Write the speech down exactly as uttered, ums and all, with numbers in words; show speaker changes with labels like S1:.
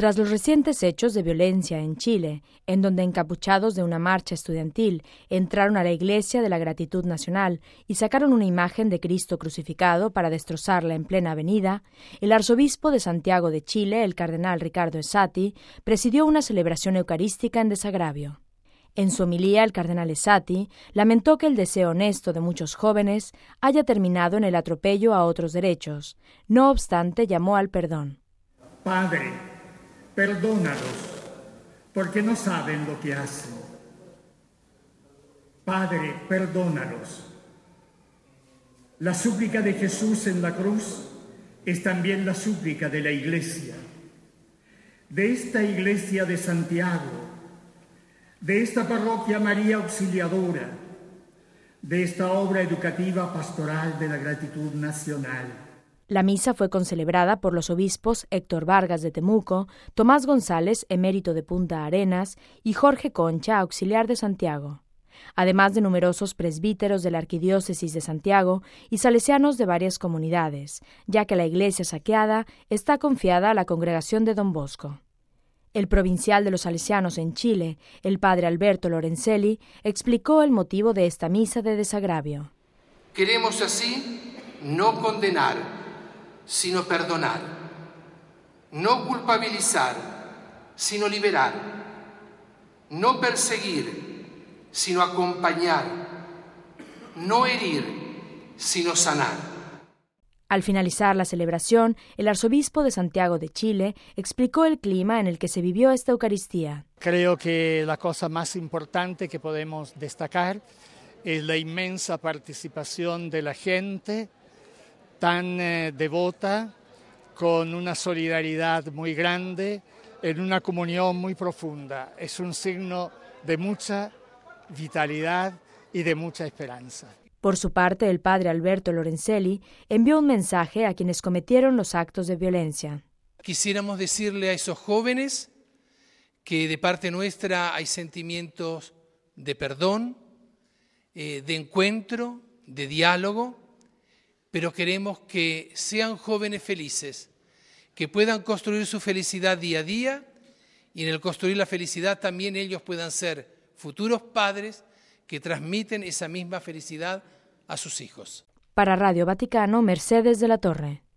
S1: Tras los recientes hechos de violencia en Chile, en donde encapuchados de una marcha estudiantil entraron a la Iglesia de la Gratitud Nacional y sacaron una imagen de Cristo crucificado para destrozarla en plena avenida, el arzobispo de Santiago de Chile, el cardenal Ricardo Esati, presidió una celebración eucarística en desagravio. En su homilía, el cardenal Esati lamentó que el deseo honesto de muchos jóvenes haya terminado en el atropello a otros derechos. No obstante, llamó al perdón.
S2: Padre, perdónalos, porque no saben lo que hacen. Padre, perdónalos. La súplica de Jesús en la cruz es también la súplica de la Iglesia, de esta Iglesia de Santiago, de esta parroquia María Auxiliadora, de esta obra educativa pastoral de la Gratitud Nacional.
S1: La misa fue concelebrada por los obispos Héctor Vargas de Temuco, Tomás González, emérito de Punta Arenas, y Jorge Concha, auxiliar de Santiago, además de numerosos presbíteros de la Arquidiócesis de Santiago y salesianos de varias comunidades, ya que la iglesia saqueada está confiada a la congregación de Don Bosco. El provincial de los salesianos en Chile, el padre Alberto Lorenzelli, explicó el motivo de esta misa de desagravio.
S3: Queremos así no condenar, sino perdonar, no culpabilizar, sino liberar, no perseguir, sino acompañar, no herir, sino sanar.
S1: Al finalizar la celebración, el arzobispo de Santiago de Chile explicó el clima en el que se vivió esta Eucaristía.
S4: Creo que la cosa más importante que podemos destacar es la inmensa participación de la gente, tan eh, devota, con una solidaridad muy grande, en una comunión muy profunda. Es un signo de mucha vitalidad y de mucha esperanza.
S1: Por su parte, el padre Alberto Lorenzelli envió un mensaje a quienes cometieron los actos de violencia.
S3: Quisiéramos decirle a esos jóvenes que de parte nuestra hay sentimientos de perdón, eh, de encuentro, de diálogo, pero queremos que sean jóvenes felices, que puedan construir su felicidad día a día y en el construir la felicidad también ellos puedan ser futuros padres que transmiten esa misma felicidad a sus hijos.
S1: Para Radio Vaticano, Mercedes de la Torre.